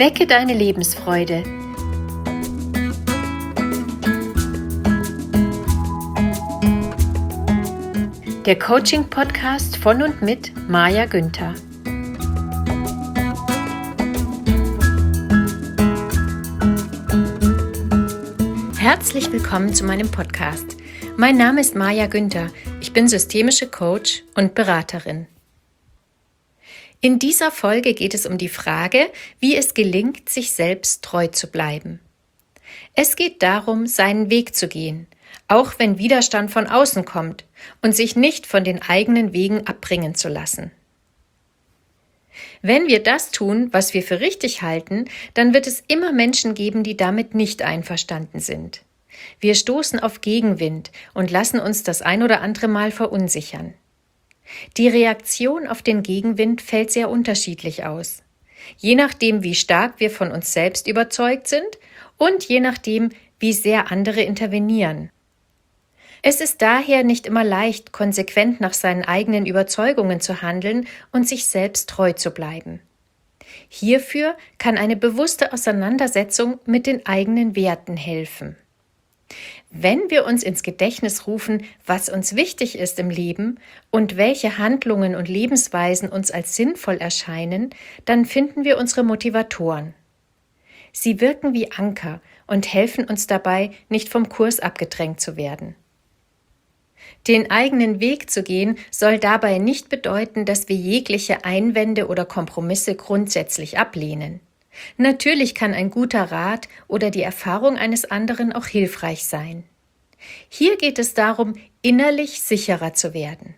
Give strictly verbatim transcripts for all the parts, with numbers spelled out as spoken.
Wecke deine Lebensfreude. Der Coaching-Podcast von und mit Maja Günther. Herzlich willkommen zu meinem Podcast. Mein Name ist Maja Günther. Ich bin systemische Coach und Beraterin. In dieser Folge geht es um die Frage, wie es gelingt, sich selbst treu zu bleiben. Es geht darum, seinen Weg zu gehen, auch wenn Widerstand von außen kommt, und sich nicht von den eigenen Wegen abbringen zu lassen. Wenn wir das tun, was wir für richtig halten, dann wird es immer Menschen geben, die damit nicht einverstanden sind. Wir stoßen auf Gegenwind und lassen uns das ein oder andere Mal verunsichern. Die Reaktion auf den Gegenwind fällt sehr unterschiedlich aus, je nachdem, wie stark wir von uns selbst überzeugt sind und je nachdem, wie sehr andere intervenieren. Es ist daher nicht immer leicht, konsequent nach seinen eigenen Überzeugungen zu handeln und sich selbst treu zu bleiben. Hierfür kann eine bewusste Auseinandersetzung mit den eigenen Werten helfen. Wenn wir uns ins Gedächtnis rufen, was uns wichtig ist im Leben und welche Handlungen und Lebensweisen uns als sinnvoll erscheinen, dann finden wir unsere Motivatoren. Sie wirken wie Anker und helfen uns dabei, nicht vom Kurs abgedrängt zu werden. Den eigenen Weg zu gehen soll dabei nicht bedeuten, dass wir jegliche Einwände oder Kompromisse grundsätzlich ablehnen. Natürlich kann ein guter Rat oder die Erfahrung eines anderen auch hilfreich sein. Hier geht es darum, innerlich sicherer zu werden.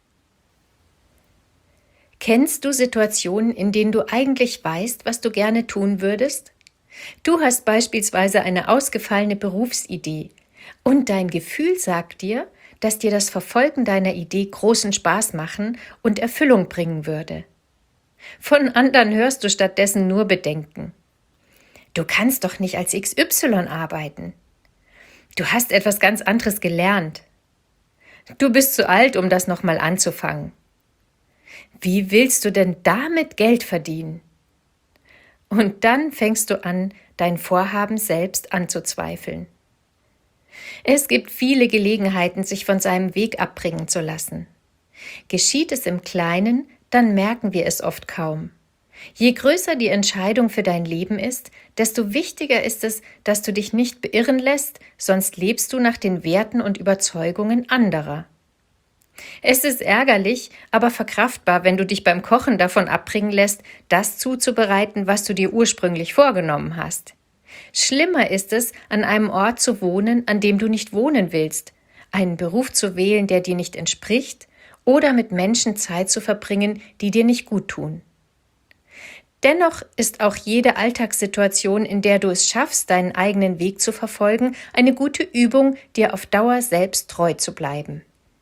Kennst du Situationen, in denen du eigentlich weißt, was du gerne tun würdest? Du hast beispielsweise eine ausgefallene Berufsidee und dein Gefühl sagt dir, dass dir das Verfolgen deiner Idee großen Spaß machen und Erfüllung bringen würde. Von anderen hörst du stattdessen nur Bedenken. Du kannst doch nicht als X Y arbeiten. Du hast etwas ganz anderes gelernt. Du bist zu alt, um das nochmal anzufangen. Wie willst du denn damit Geld verdienen? Und dann fängst du an, dein Vorhaben selbst anzuzweifeln. Es gibt viele Gelegenheiten, sich von seinem Weg abbringen zu lassen. Geschieht es im Kleinen, dann merken wir es oft kaum. Je größer die Entscheidung für dein Leben ist, desto wichtiger ist es, dass du dich nicht beirren lässt, sonst lebst du nach den Werten und Überzeugungen anderer. Es ist ärgerlich, aber verkraftbar, wenn du dich beim Kochen davon abbringen lässt, das zuzubereiten, was du dir ursprünglich vorgenommen hast. Schlimmer ist es, an einem Ort zu wohnen, an dem du nicht wohnen willst, einen Beruf zu wählen, der dir nicht entspricht, oder mit Menschen Zeit zu verbringen, die dir nicht gut tun. Dennoch ist auch jede Alltagssituation, in der du es schaffst, deinen eigenen Weg zu verfolgen, eine gute Übung, dir auf Dauer selbst treu zu bleiben.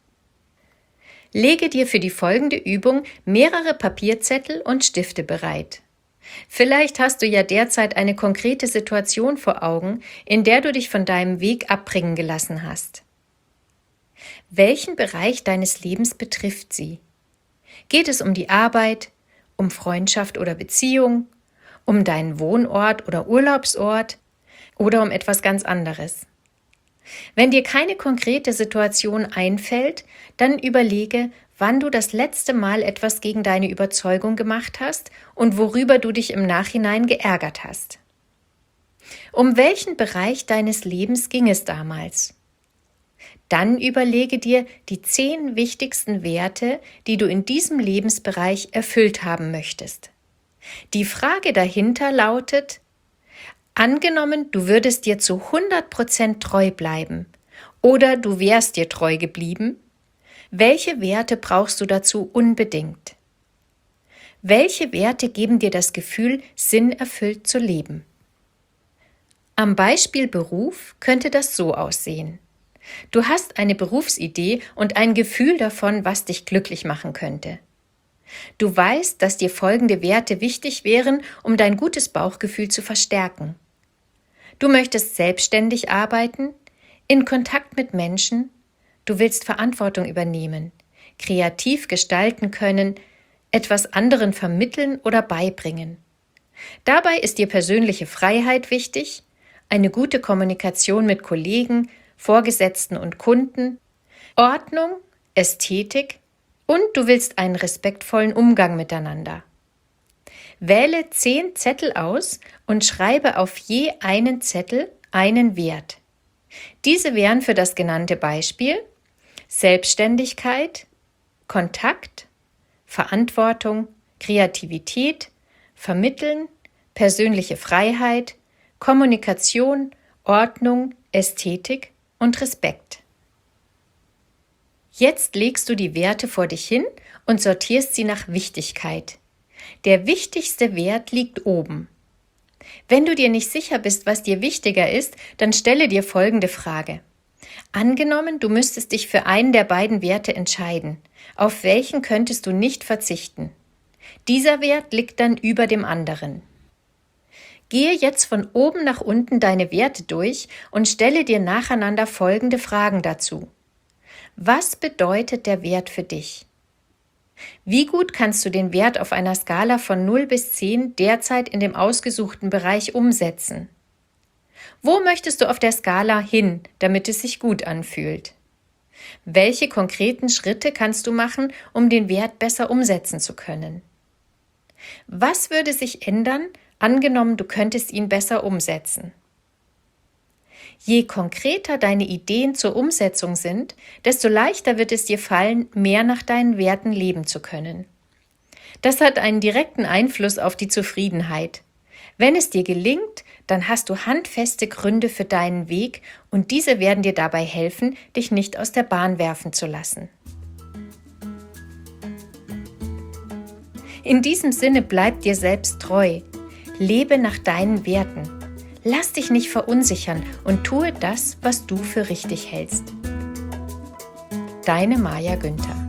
Lege dir für die folgende Übung mehrere Papierzettel und Stifte bereit. Vielleicht hast du ja derzeit eine konkrete Situation vor Augen, in der du dich von deinem Weg abbringen gelassen hast. Welchen Bereich deines Lebens betrifft sie? Geht es um die Arbeit, um Freundschaft oder Beziehung, um deinen Wohnort oder Urlaubsort oder um etwas ganz anderes? Wenn dir keine konkrete Situation einfällt, dann überlege, wann du das letzte Mal etwas gegen deine Überzeugung gemacht hast und worüber du dich im Nachhinein geärgert hast. Um welchen Bereich deines Lebens ging es damals? Dann überlege dir die zehn wichtigsten Werte, die du in diesem Lebensbereich erfüllt haben möchtest. Die Frage dahinter lautet: Angenommen, du würdest dir zu hundert Prozent treu bleiben oder du wärst dir treu geblieben, welche Werte brauchst du dazu unbedingt? Welche Werte geben dir das Gefühl, sinnerfüllt zu leben? Am Beispiel Beruf könnte das so aussehen. Du hast eine Berufsidee und ein Gefühl davon, was dich glücklich machen könnte. Du weißt, dass dir folgende Werte wichtig wären, um dein gutes Bauchgefühl zu verstärken. Du möchtest selbstständig arbeiten, in Kontakt mit Menschen, du willst Verantwortung übernehmen, kreativ gestalten können, etwas anderen vermitteln oder beibringen. Dabei ist dir persönliche Freiheit wichtig, eine gute Kommunikation mit Kollegen, Vorgesetzten und Kunden, Ordnung, Ästhetik und du willst einen respektvollen Umgang miteinander. Wähle zehn Zettel aus und schreibe auf je einen Zettel einen Wert. Diese wären für das genannte Beispiel Selbstständigkeit, Kontakt, Verantwortung, Kreativität, Vermitteln, persönliche Freiheit, Kommunikation, Ordnung, Ästhetik und Respekt. Jetzt legst du die Werte vor dich hin und sortierst sie nach Wichtigkeit. Der wichtigste Wert liegt oben. Wenn du dir nicht sicher bist, was dir wichtiger ist, dann stelle dir folgende Frage. Angenommen, du müsstest dich für einen der beiden Werte entscheiden. Auf welchen könntest du nicht verzichten? Dieser Wert liegt dann über dem anderen. Gehe jetzt von oben nach unten deine Werte durch und stelle dir nacheinander folgende Fragen dazu. Was bedeutet der Wert für dich? Wie gut kannst du den Wert auf einer Skala von null bis zehn derzeit in dem ausgesuchten Bereich umsetzen? Wo möchtest du auf der Skala hin, damit es sich gut anfühlt? Welche konkreten Schritte kannst du machen, um den Wert besser umsetzen zu können? Was würde sich ändern, angenommen, du könntest ihn besser umsetzen? Je konkreter deine Ideen zur Umsetzung sind, desto leichter wird es dir fallen, mehr nach deinen Werten leben zu können. Das hat einen direkten Einfluss auf die Zufriedenheit. Wenn es dir gelingt, dann hast du handfeste Gründe für deinen Weg und diese werden dir dabei helfen, dich nicht aus der Bahn werfen zu lassen. In diesem Sinne bleib dir selbst treu. Lebe nach deinen Werten. Lass dich nicht verunsichern und tue das, was du für richtig hältst. Deine Maja Günther.